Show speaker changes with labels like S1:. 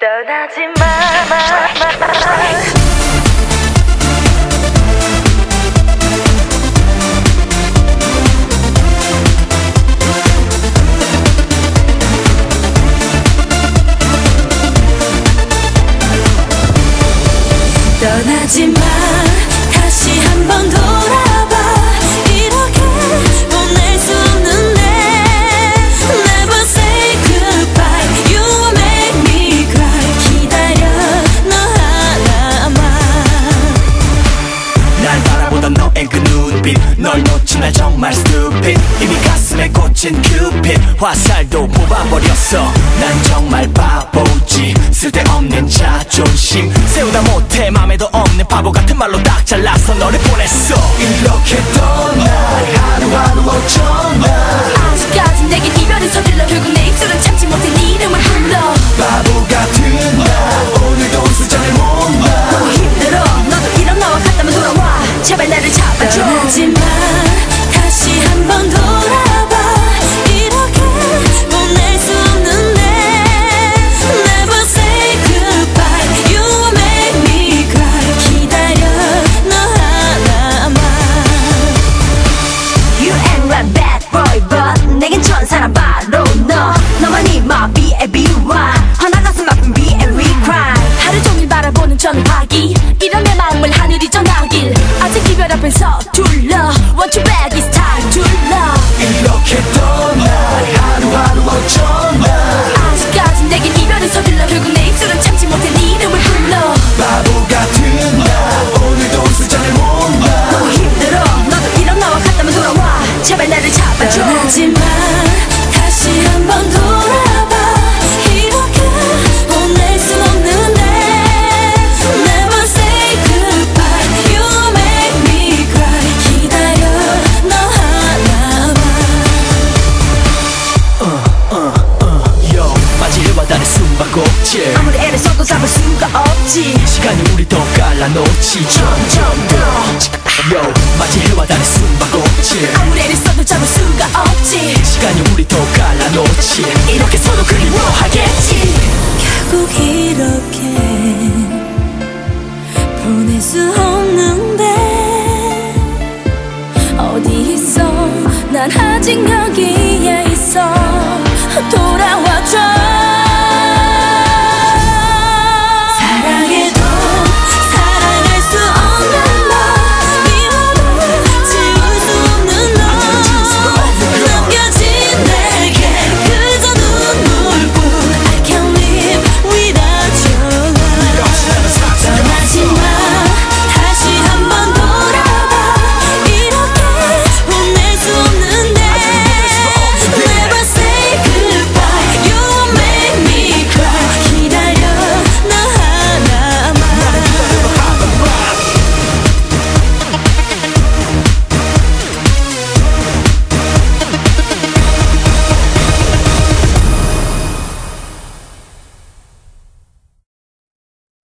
S1: 떠나지 마. 떠나지 마. 다시 한번 돌아봐. 이렇게 보낼 수 없는데. Never say goodbye. You will make me cry. 기다려 너 하나만.
S2: 날 바라보던 너의 그 눈빛, 널 놓친 날 정말 stupid. 이미 가슴에 꽂힌 큐핏 화살도 뽑아버렸어. 난 정말 바보지. 쓸데없는 자존심 세우다 못해. 맘에도 없는 바보 같은 말로 딱 잘라서 너를 보냈어. 이렇게 떠나 하루하루 어쩌나.
S1: 아직까지 내겐 이별은 서둘러. 결국 내 입술은 참지 못해 네 이름을 불러.
S2: 바보 같은 나 오늘도 수잔을 못 놔.
S1: 너무 힘들어. 너도 이런 나와 같다면 돌아와. 제발 나를 잡아줘. 떠나지 마. 다시 한번 돌아봐. 이렇게 보낼 수 없는데. Never say goodbye. You will make me cry. 기다려 너 하나만. You ain't right bad boy but 내겐 천사란 바로 너. 너만이 마비의 비와. 하나 가슴 아픈 B&We cry. 하루 종일 바라보는 전화기. 이런 내 마음을 하늘이 전하길. 아직 이별 앞엔 서둘러. Want you back it's time to love.
S2: 이렇게 떠나 하루하루 어쩌나.
S1: 아직까지 내겐 이별은 서둘러. 결국 내 입술은 참지 못해 네 이름을 불러.
S2: 바보 같은 나 오늘도 수잔을 못 놔.
S1: 너무 힘들어. 너도 이런 나와 같다면 돌아와. 제발 나를 잡아줘. 떠나지 마. 다시 한번 돌아봐. 이렇게 보낼 순 없는데. Never say goodbye. You make me cry. 기다려 너 하나만.
S2: Yo 맞이해와 다른 숨바꼭질.
S1: 아무리 애를 써도 잡을 수가 없지.
S2: 시간이 우리 더 갈라놓지. 점점 더 Yo 맞이해와 다른 숨바꼭질.
S1: 아무리 애를 써도 잡을 수가 없지.
S2: 시간이 우리 더 갈라놓지.
S1: 이렇게 서로 그리워하겠지.